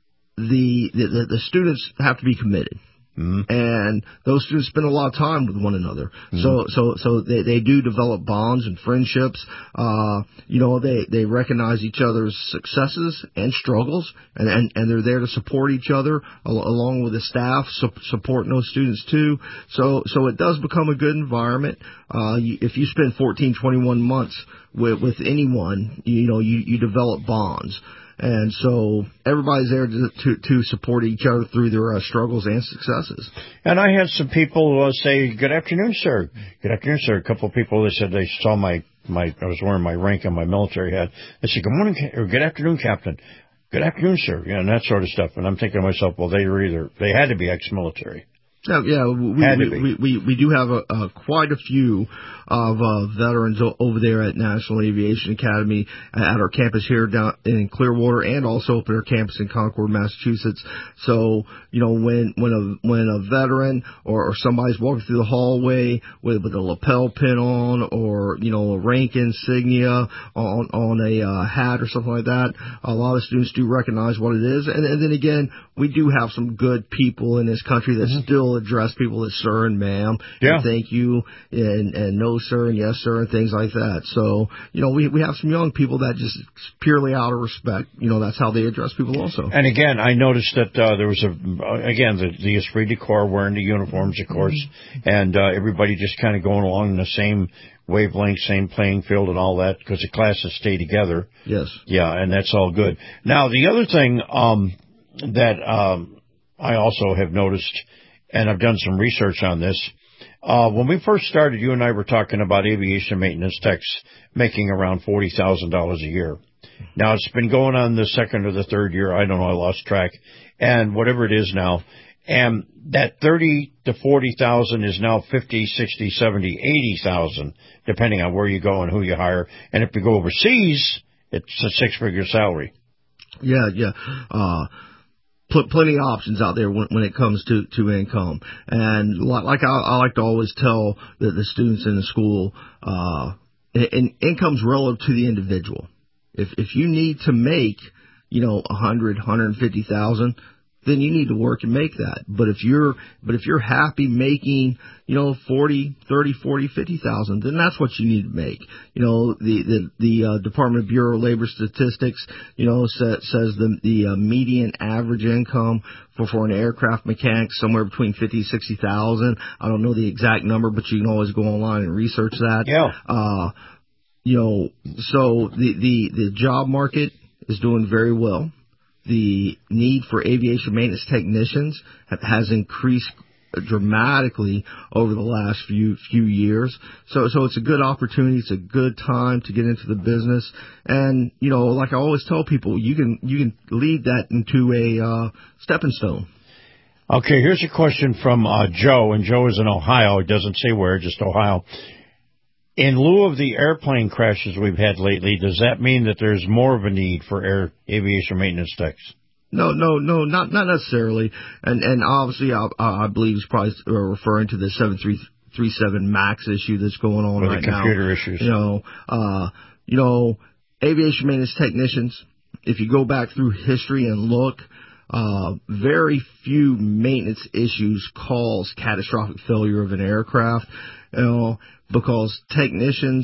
the, the, the students have to be committed. Mm-hmm. And those students spend a lot of time with one another. Mm-hmm. So, so, so they, they do develop bonds and friendships. Uh, you know, they, they recognize each other's successes and struggles, and, and, and they're there to support each other al- along with the staff, su- supporting those students too. So, so it does become a good environment. Uh, you, if you spend fourteen, twenty-one months with, with anyone, you know, you, you develop bonds. And so everybody's there to, to, to support each other through their uh, struggles and successes. And I had some people uh, say, good afternoon, sir. Good afternoon, sir. A couple of people, they said they saw my, my, I was wearing my rank on my military hat. They said, good morning, or good afternoon, Captain. Good afternoon, sir. Yeah, and that sort of stuff. And I'm thinking to myself, well, they were either, they had to be ex-military. Yeah, yeah, we, we, we, we, we do have a, a, quite a few of uh, veterans o- over there at National Aviation Academy at our campus here down in Clearwater, and also up at our campus in Concord, Massachusetts. So, you know, when when a when a veteran or, or somebody's walking through the hallway with with a lapel pin on, or you know, a rank insignia on on a uh, hat or something like that, a lot of students do recognize what it is. And, and then again, we do have some good people in this country that mm-hmm. still address people as sir and ma'am, yeah. and thank you, and, and no sir and yes sir and things like that. So, you know, we we have some young people that just purely out of respect, you know, that's how they address people also. And again, I noticed that uh, there was a, again, the, the esprit de corps wearing the uniforms, of course, mm-hmm. and uh, everybody just kind of going along in the same wavelength, same playing field and all that, because the classes stay together. Yes. Yeah, and that's all good. Now, the other thing um, that um, I also have noticed, and I've done some research on this. Uh, when we first started, you and I were talking about aviation maintenance techs making around forty thousand dollars a year. Now, it's been going on the second or the third year. I don't know. I lost track. And whatever it is now. And that thirty to forty thousand is now fifty, sixty, seventy, eighty thousand, depending on where you go and who you hire. And if you go overseas, it's a six-figure salary. Yeah, yeah. Uh, plenty of options out there when, when it comes to, to income. And like I, I like to always tell the, the students in the school, uh, in, income's relative to the individual. If, if you need to make, you know, a hundred, hundred fifty thousand, then you need to work and make that. But if you're, but if you're happy making, you know, forty, thirty, forty, fifty thousand, then that's what you need to make. You know, the, the, the, uh, Department of Bureau of Labor Statistics, you know, sa- says the, the, uh, median average income for, for an aircraft mechanic somewhere between fifty, sixty thousand. I don't know the exact number, but you can always go online and research that. Yeah. Uh, you know, so the, the, the job market is doing very well. The need for aviation maintenance technicians has increased dramatically over the last few few years. So so it's a good opportunity. It's a good time to get into the business. And, you know, like I always tell people, you can you can lead that into a uh, stepping stone. Okay, here's a question from uh, Joe, and Joe is in Ohio. It doesn't say where, just Ohio. In lieu of the airplane crashes we've had lately, does that mean that there's more of a need for air aviation maintenance techs? No, no, no, not not necessarily. And and obviously, I, I believe he's probably referring to the seven three three seven MAX issue that's going on or right the computer now. issues. You know, uh, you know, aviation maintenance technicians. If you go back through history and look, uh, very few maintenance issues cause catastrophic failure of an aircraft. You know, because technicians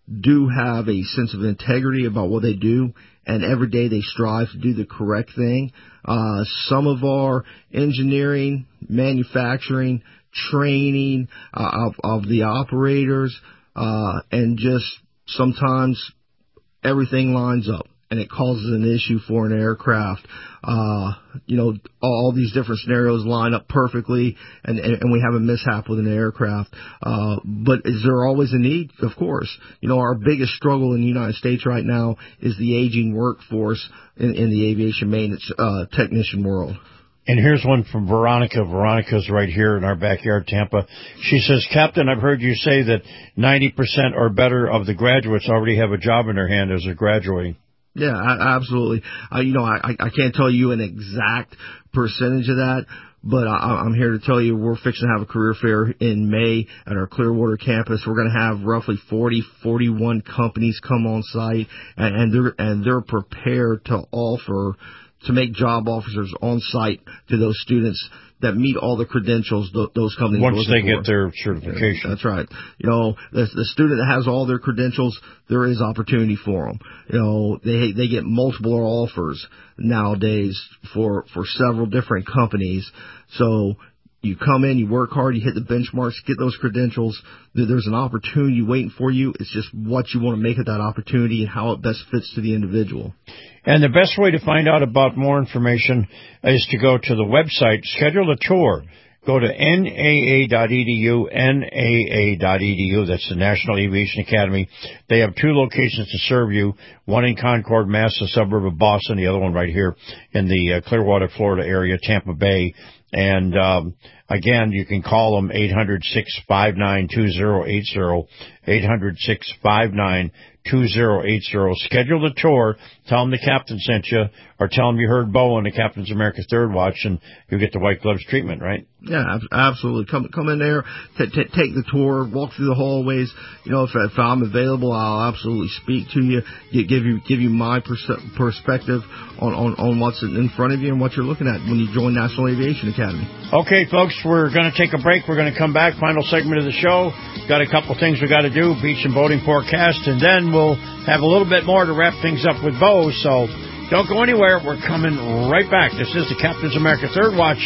do have a sense of integrity about what they do, and every day they strive to do the correct thing. Uh, some of our engineering, manufacturing, training uh, of, of the operators, uh, and just sometimes everything lines up, and it causes an issue for an aircraft. Uh, you know, all these different scenarios line up perfectly, and, and, and we have a mishap with an aircraft. Uh, but is there always a need? Of course. You know, our biggest struggle in the United States right now is the aging workforce in, in the aviation maintenance uh, technician world. And here's one from Veronica. Veronica's right here in our backyard, Tampa. She says, Captain, I've heard you say that ninety percent or better of the graduates already have a job in their hand as they're graduating. Yeah, absolutely. Uh, you know, I, I can't tell you an exact percentage of that, but I, I'm here to tell you we're fixing to have a career fair in May at our Clearwater campus. We're going to have roughly forty, forty-one companies come on site, and, and they're and they're prepared to offer to make job offers on site to those students that meet all the credentials th- those companies are once they for. get their certification. That's right. You know, the, the student that has all their credentials, there is opportunity for them. You know, they they get multiple offers nowadays for for several different companies. So you come in, you work hard, you hit the benchmarks, get those credentials. There's an opportunity waiting for you. It's just what you want to make of that opportunity and how it best fits to the individual. And the best way to find out about more information is to go to the website, schedule a tour. Go to N A A dot E D U, N A A dot E D U. That's the National Aviation Academy. They have two locations to serve you, one in Concord, Mass., a suburb of Boston, the other one right here in the uh, Clearwater, Florida area, Tampa Bay. And, um, again, you can call them eight hundred, six five nine, two zero eight zero, eight hundred, six five nine, two zero eight zero. Schedule the tour. Tell them the captain sent you, or tell them you heard Bo on the Captain's America Third Watch, and you'll get the white gloves treatment, right? Yeah, absolutely. Come come in there, t- t- take the tour, walk through the hallways. You know, if, if I'm available, I'll absolutely speak to you, give you give you my pers- perspective on, on, on what's in front of you and what you're looking at when you join National Aviation Academy. Okay, folks, we're going to take a break. We're going to come back. Final segment of the show. Got a couple things we got to do, beach and boating forecast, and then we'll have a little bit more to wrap things up with Bo. So don't go anywhere. We're coming right back. This is the Captain's America Third Watch,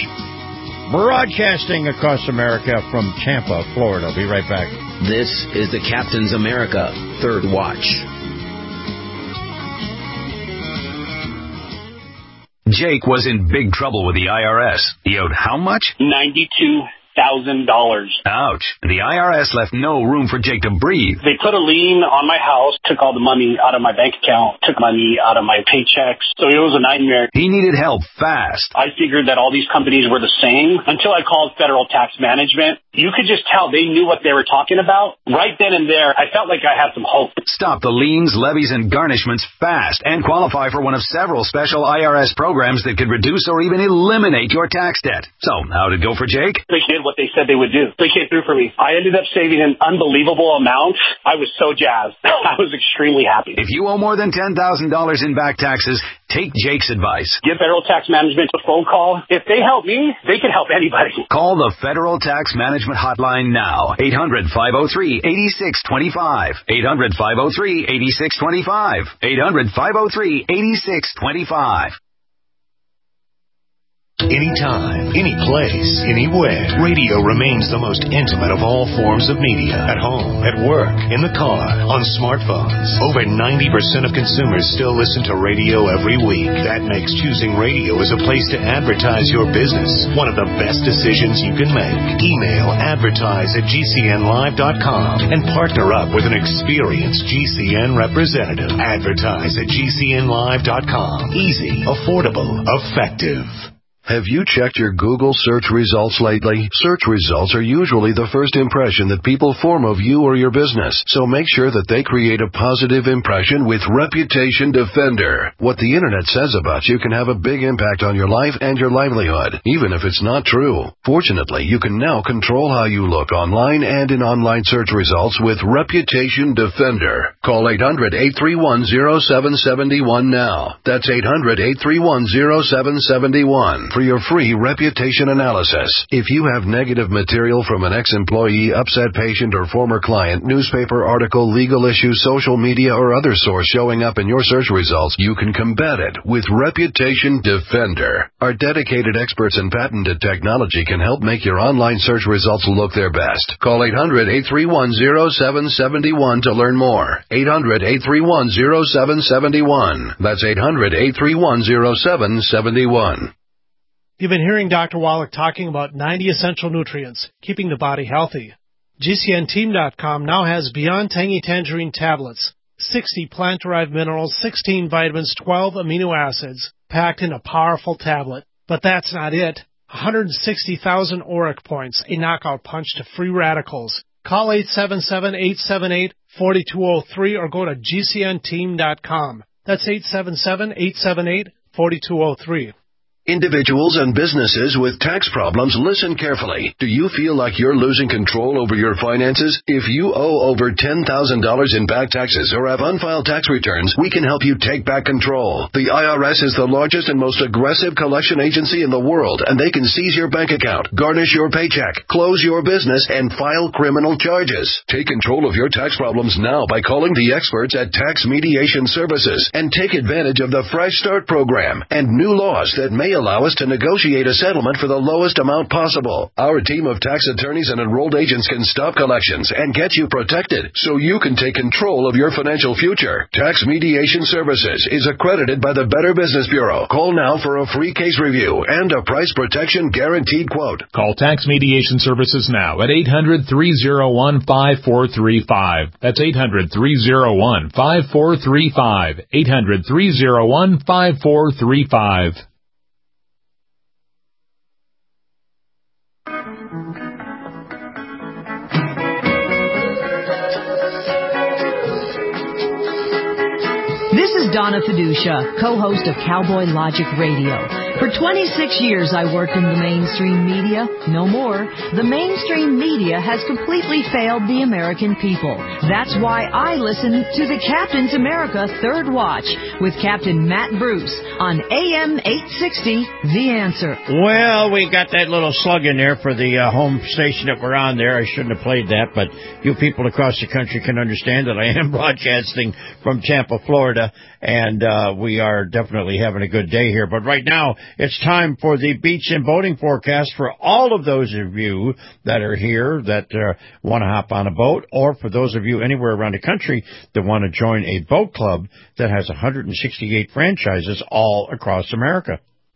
broadcasting across America from Tampa, Florida. Be right back. This is the Captain's America Third Watch. Jake was in big trouble with the I R S. He owed how much? ninety-two thousand dollars. Ouch. The I R S left no room for Jake to breathe. They put a lien on my house, took all the money out of my bank account, took money out of my paychecks. So it was a nightmare. He needed help fast. I figured that all these companies were the same until I called Federal Tax Management. You could just tell they knew what they were talking about. Right then and there, I felt like I had some hope. Stop the liens, levies, and garnishments fast and qualify for one of several special I R S programs that could reduce or even eliminate your tax debt. So, how did it go for Jake? They did what they said they would do. They came through for me. I ended up saving an unbelievable amount. I was so jazzed. I was extremely happy. If you owe more than ten thousand dollars in back taxes, take Jake's advice. Give Federal Tax Management a phone call. If they help me, they can help anybody. Call the Federal Tax Management Hotline now. eight hundred, five oh three, eight six two five. eight hundred, five oh three, eight six two five. eight hundred, five oh three, eight six two five. Anytime, any place, anywhere. Radio remains the most intimate of all forms of media. At home, at work, in the car, on smartphones. Over ninety percent of consumers still listen to radio every week. That makes choosing radio as a place to advertise your business one of the best decisions you can make. Email advertise at G C N live dot com and partner up with an experienced G C N representative. Advertise at G C N live dot com. Easy, affordable, effective. Have you checked your Google search results lately? Search results are usually the first impression that people form of you or your business, so make sure that they create a positive impression with Reputation Defender. What the internet says about you can have a big impact on your life and your livelihood, even if it's not true. Fortunately, you can now control how you look online and in online search results with Reputation Defender. Call eight hundred, eight three one, zero seven seven one now. That's eight hundred, eight three one, zero seven seven one. For your free reputation analysis. If you have negative material from an ex-employee, upset patient, or former client, newspaper article, legal issue, social media, or other source showing up in your search results, you can combat it with Reputation Defender. Our dedicated experts in patented technology can help make your online search results look their best. Call eight hundred, eight three one, zero seven seven one to learn more. eight hundred, eight three one, zero seven seven one. That's eight hundred, eight three one, zero seven seven one. You've been hearing Doctor Wallach talking about ninety essential nutrients, keeping the body healthy. G C N team dot com now has Beyond Tangy Tangerine tablets, sixty plant-derived minerals, sixteen vitamins, twelve amino acids, packed in a powerful tablet. But that's not it. one hundred sixty thousand auric points, a knockout punch to free radicals. Call eight seven seven, eight seven eight, four two zero three or go to G C N team dot com. That's eight seven seven, eight seven eight, four two zero three. Individuals and businesses with tax problems, listen carefully. Do you feel like you're losing control over your finances? If you owe over ten thousand dollars in back taxes or have unfiled tax returns, we can help you take back control. The I R S is the largest and most aggressive collection agency in the world, and they can seize your bank account, garnish your paycheck, close your business, and file criminal charges. Take control of your tax problems now by calling the experts at Tax Mediation Services and take advantage of the Fresh Start program and new laws that may allow us to negotiate a settlement for the lowest amount possible. Our team of tax attorneys and enrolled agents can stop collections and get you protected so you can take control of your financial future. Tax Mediation Services is accredited by the Better Business Bureau. Call now for a free case review and a price protection guaranteed quote. Call Tax Mediation Services now at eight hundred, three oh one, five four three five. That's eight hundred, three oh one, five four three five. eight hundred, three oh one, five four three five. This is Donna Fiducia, co-host of Cowboy Logic Radio. For twenty-six years I worked in the mainstream media. No more. The mainstream media has completely failed the American people. That's why I listen to the Captain's America Third Watch with Captain Matt Bruce on A M eight sixty, The Answer. Well, we got that little slug in there for the uh, home station that we're on there. I shouldn't have played that, but you people across the country can understand that I am broadcasting from Tampa, Florida, and uh, we are definitely having a good day here. But right now, it's time for the beach and boating forecast for all of those of you that are here that uh, want to hop on a boat, or for those of you anywhere around the country that want to join a boat club that has one hundred sixty-eight franchises all across America.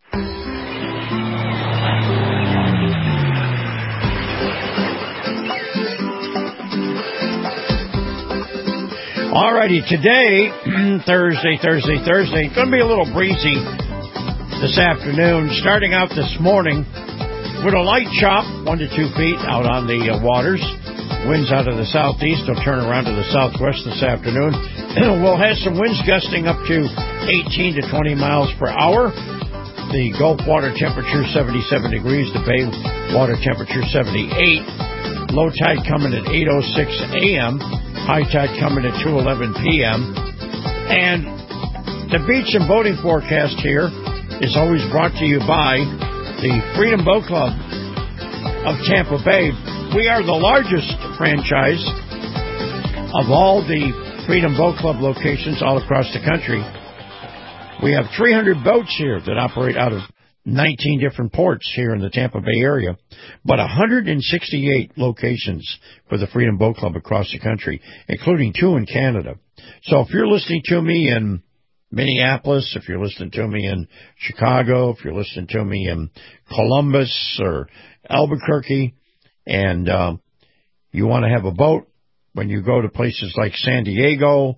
Alrighty, today, Thursday, Thursday, Thursday, it's going to be a little breezy this afternoon, starting out this morning with a light chop, one to two feet out on the uh, waters. Winds out of the southeast will turn around to the southwest this afternoon. We'll have some winds gusting up to eighteen to twenty miles per hour. The Gulf water temperature seventy-seven degrees, the Bay water temperature seventy-eight. Low tide coming at eight oh six a.m., high tide coming at two eleven p.m. And the beach and boating forecast here is always brought to you by the Freedom Boat Club of Tampa Bay. We are the largest franchise of all the Freedom Boat Club locations all across the country. We have three hundred boats here that operate out of nineteen different ports here in the Tampa Bay area, but one hundred sixty-eight locations for the Freedom Boat Club across the country, including two in Canada. So if you're listening to me in Minneapolis, if you're listening to me in Chicago, if you're listening to me in Columbus or Albuquerque, and um, you want to have a boat when you go to places like San Diego,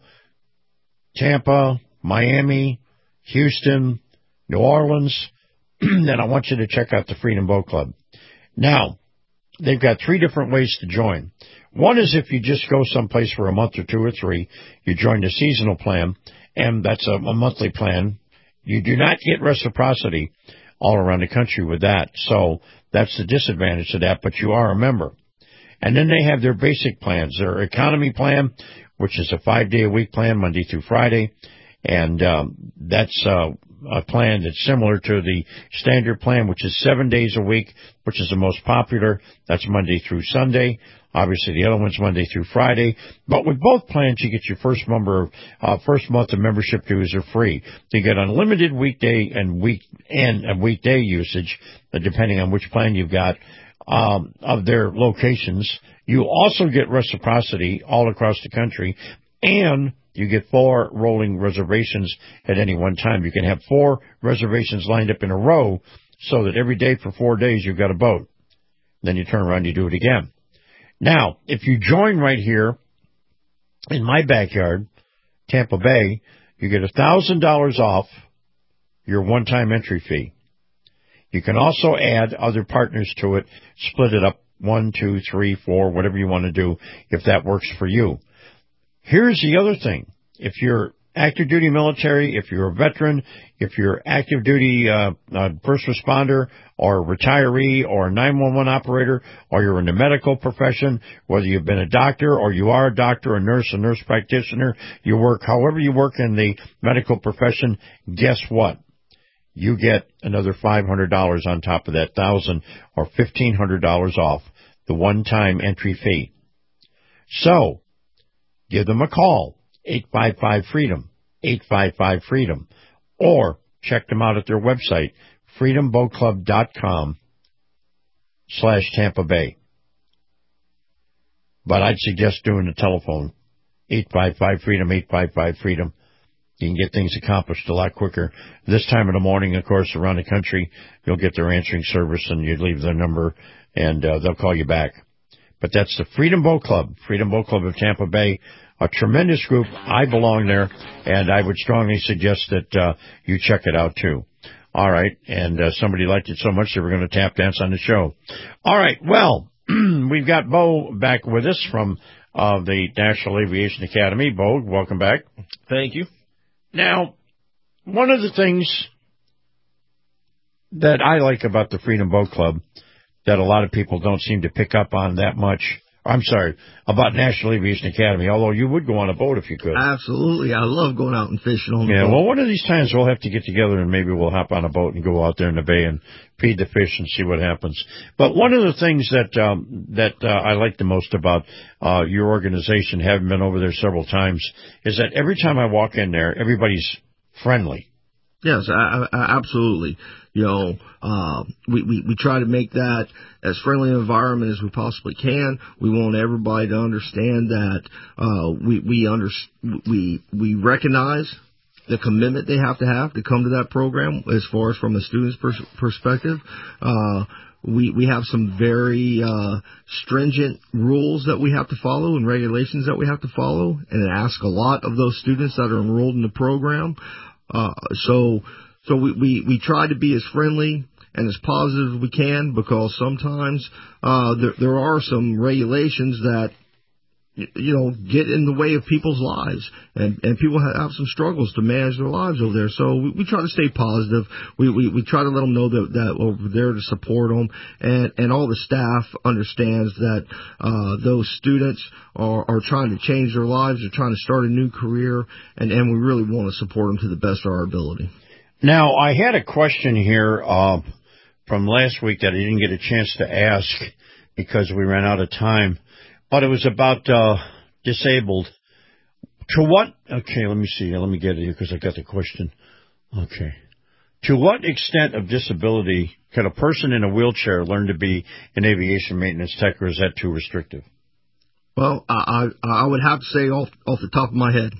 Tampa, Miami, Houston, New Orleans, then I want you to check out the Freedom Boat Club. Now, they've got three different ways to join. One is if you just go someplace for a month or two or three, you join the seasonal plan, and that's a, a monthly plan. You do not get reciprocity all around the country with that, so that's the disadvantage of that, but you are a member. And then they have their basic plans, their economy plan, which is a five-day-a-week plan, Monday through Friday, and um, that's uh, a plan that's similar to the standard plan, which is seven days a week, which is the most popular. That's Monday through Sunday. Obviously, the other one's Monday through Friday. But with both plans, you get your first member, uh, first month of membership dues are free. You get unlimited weekday and weekend and weekday usage, uh, depending on which plan you've got, um, of their locations. You also get reciprocity all across the country, and you get four rolling reservations at any one time. You can have four reservations lined up in a row so that every day for four days you've got a boat. Then you turn around and you do it again. Now, if you join right here in my backyard, Tampa Bay, you get one thousand dollars off your one-time entry fee. You can also add other partners to it, split it up one, two, three, four, whatever you want to do, if that works for you. Here's the other thing. If you're active duty military, if you're a veteran, if you're active duty uh, uh, first responder or retiree or nine one one operator, or you're in the medical profession, whether you've been a doctor or you are a doctor, a nurse, a nurse practitioner, you work, however you work in the medical profession, guess what? You get another five hundred dollars on top of that thousand or fifteen hundred dollars off the one-time entry fee. So, give them a call, eight five five freedom, eight five five freedom, or check them out at their website, freedom boat club dot com slash Tampa Bay. But I'd suggest doing the telephone, eight five five freedom, eight five five freedom. You can get things accomplished a lot quicker. This time of the morning, of course, around the country, you'll get their answering service, and you leave their number, and uh, they'll call you back. But that's the Freedom Boat Club, Freedom Boat Club of Tampa Bay, a tremendous group. I belong there, and I would strongly suggest that uh, you check it out, too. All right, and uh, somebody liked it so much they were going to tap dance on the show. All right, well, we've got Bo back with us from uh, the National Aviation Academy. Bo, welcome back. Thank you. Now, one of the things that I like about the Freedom Boat Club that a lot of people don't seem to pick up on that much, I'm sorry, about National Aviation Academy, although you would go on a boat if you could. Absolutely. I love going out and fishing on the yeah, boat. Well, one of these times we'll have to get together and maybe we'll hop on a boat and go out there in the bay and feed the fish and see what happens. But one of the things that um, that uh, I like the most about uh, your organization, having been over there several times, is that every time I walk in there, everybody's friendly. Yes, I, I, absolutely. You know, uh, we, we, we try to make that as friendly an environment as we possibly can. We want everybody to understand that uh, we we under, we we recognize the commitment they have to have to come to that program as far as from a student's pers- perspective. Uh, we we have some very uh, stringent rules that we have to follow and regulations that we have to follow, and ask a lot of those students that are enrolled in the program. Uh, so, so we, we, we try to be as friendly and as positive as we can, because sometimes, uh, there, there are some regulations that, you know, get in the way of people's lives, and, and people have some struggles to manage their lives over there. So we, we try to stay positive. We, we, we try to let them know that, that we're there to support them, and, and all the staff understands that, uh, those students are, are trying to change their lives. They're trying to start a new career, and, and we really want to support them to the best of our ability. Now, I had a question here, uh, from last week that I didn't get a chance to ask because we ran out of time. But it was about uh, disabled. To what? Okay, let me see. Let me get it here because I got the question. Okay. To what extent of disability could a person in a wheelchair learn to be an aviation maintenance tech, or is that too restrictive? Well, I, I, I would have to say off off the top of my head,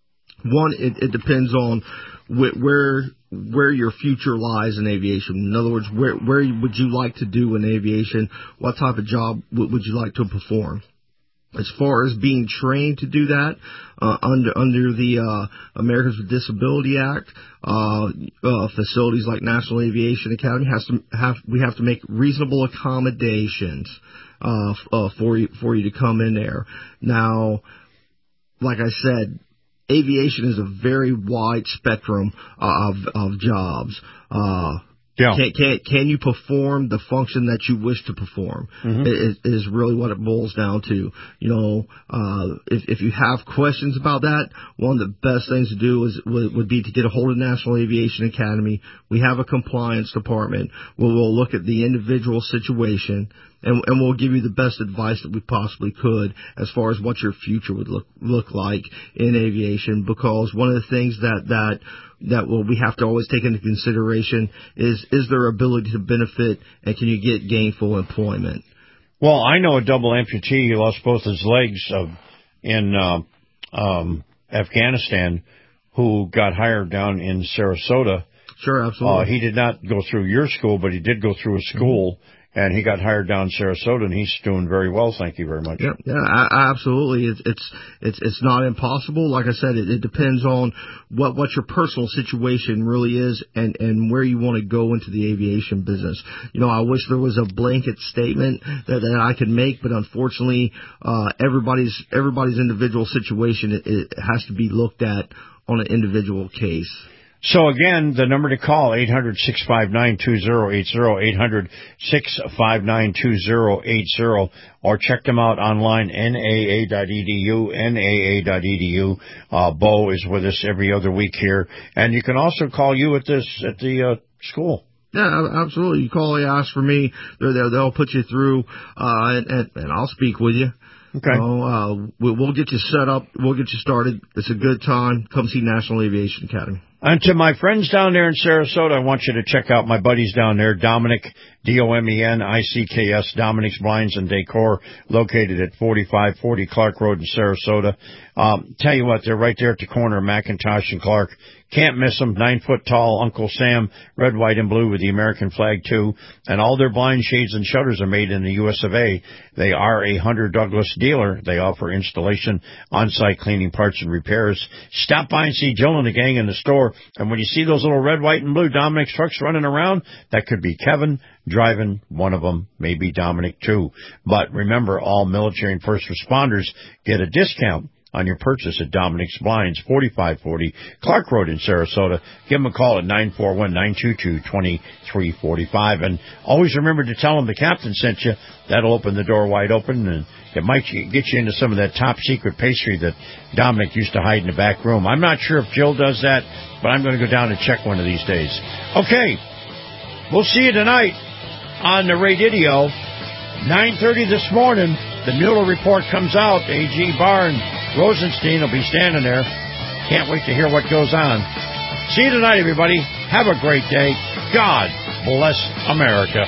one, it, it depends on wh- where where your future lies in aviation. In other words, where where would you like to do in aviation? What type of job w- would you like to perform? As far as being trained to do that, uh, under under the uh, Americans with Disability Act, uh, uh, facilities like National Aviation Academy has to have we have to make reasonable accommodations uh, f- uh, for you for you to come in there. Now, like I said, aviation is a very wide spectrum of of jobs. Uh, Yeah. Can, can can you perform the function that you wish to perform? Mm-hmm. It, it is really what it boils down to. You know, uh, if if you have questions about that, one of the best things to do is would, would be to get a hold of National Aviation Academy. We have a compliance department where we'll look at the individual situation and, and we'll give you the best advice that we possibly could as far as what your future would look look like in aviation. Because one of the things that that that well, we have to always take into consideration is, is their ability to benefit and can you get gainful employment? Well, I know a double amputee who lost both his legs uh, in uh, um, Afghanistan who got hired down in Sarasota. Sure, absolutely. Uh, he did not go through your school, but he did go through a school. Mm-hmm. And he got hired down in Sarasota, and he's doing very well. Thank you very much. Yeah, yeah, absolutely. It's it's it's it's not impossible. Like I said, it, it depends on what what your personal situation really is, and and where you want to go into the aviation business. You know, I wish there was a blanket statement that, that I could make, but unfortunately, uh, everybody's everybody's individual situation it, it has to be looked at on an individual case. So, again, the number to call, eight hundred, six five nine, two zero eight zero, eight hundred, six five nine, two zero eight zero, or check them out online, N A A dot E D U, N A A dot E D U. Uh, Bo is with us every other week here. And you can also call you at this at the uh, school. Yeah, absolutely. You call, you ask for me, they're there, they'll put you through, uh, and, and, and I'll speak with you. Okay. You know, uh, we'll, we'll get you set up. We'll get you started. It's a good time. Come see National Aviation Academy. And to my friends down there in Sarasota, I want you to check out my buddies down there, Dominic, D O M E N I C K S, Dominic's Blinds and Decor, located at forty-five forty Clark Road in Sarasota. Um, tell you what, they're right there at the corner of McIntosh and Clark. Can't miss them. Nine foot tall Uncle Sam, red, white, and blue with the American flag, too. And all their blind shades and shutters are made in the U S of A. They are a Hunter Douglas dealer. They offer installation, on-site cleaning, parts, and repairs. Stop by and see Jill and the gang in the store. And when you see those little red, white, and blue Dominic's trucks running around, that could be Kevin driving one of them, maybe Dominic, too. But remember, all military and first responders get a discount on your purchase at Dominic's Blinds, forty-five forty Clark Road in Sarasota. Give them a call at nine four one, nine two two, two three four five. And always remember to tell them the captain sent you. That'll open the door wide open, and it might get you into some of that top-secret pastry that Dominic used to hide in the back room. I'm not sure if Jill does that, but I'm going to go down and check one of these days. Okay, we'll see you tonight on the Radio. nine thirty this morning, the Mueller report comes out. A G Barnes, Rosenstein will be standing there. Can't wait to hear what goes on. See you tonight, everybody. Have a great day. God bless America.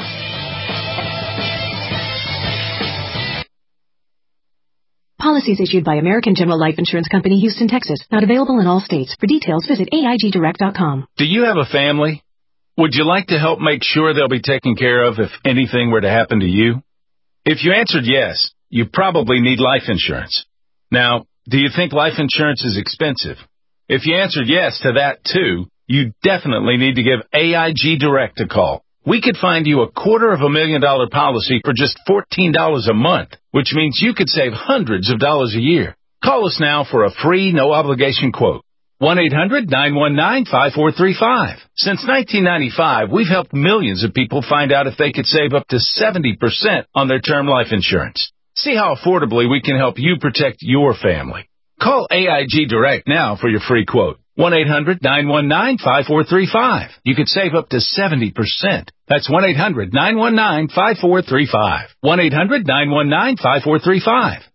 Policies issued by American General Life Insurance Company, Houston, Texas. Not available in all states. For details, visit A I G direct dot com. Do you have a family? Would you like to help make sure they'll be taken care of if anything were to happen to you? If you answered yes, you probably need life insurance. Now, do you think life insurance is expensive? If you answered yes to that too, you definitely need to give A I G Direct a call. We could find you a quarter of a million dollar policy for just fourteen dollars a month, which means you could save hundreds of dollars a year. Call us now for a free, no-obligation quote. one eight hundred, nine one nine, five four three five. Since nineteen ninety-five, we've helped millions of people find out if they could save up to seventy percent on their term life insurance. See how affordably we can help you protect your family. Call A I G Direct now for your free quote. one eight hundred, nine one nine, five four three five. You could save up to seventy percent. That's one eight hundred, nine one nine, five four three five. one eight hundred, nine one nine, five four three five.